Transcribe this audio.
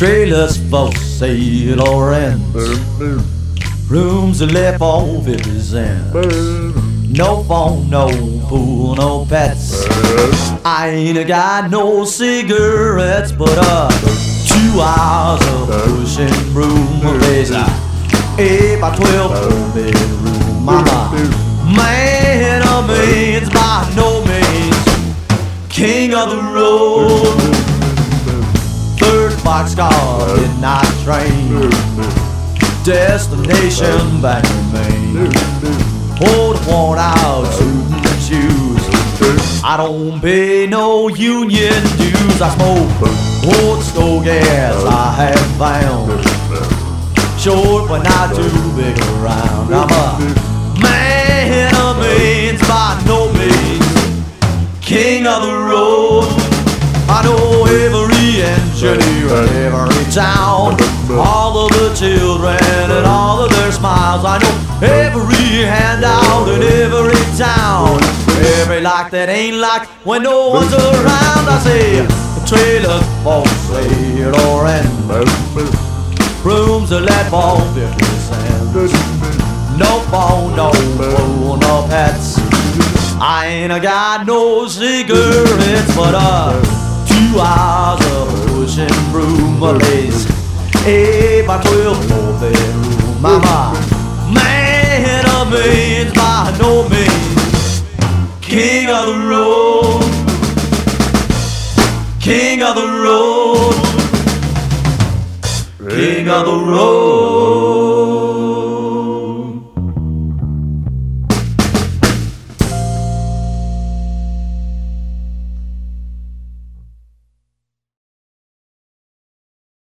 trailers for sale or rent, rooms are left on 50 cents. No phone, no pool, no pets. I ain't got no cigarettes, but 2 hours of pushing broom place. 8 by 12 4-bedroom, mama. Man of means, by no means king of the road. Third boxcar, midnight train, destination back in Maine. Hold worn out suit and shoes. I don't pay no union dues. I smoke old stove gas I have found. Short but not too big around. I'm a man of means, by no means king of the road. I know every engineer in every town, all of the children and all of their smiles. I know every handout in every town, every like that ain't like when no one's around. I say trailer for sale or rent, rooms are let for 50 cents. No phone, no food, no pets. I ain't got no cigarettes, but 2 hours of pushing broom lace. 8 by 12 4-bedroom, mama. Man of means, by no means king of the road. King of the road. King of the road.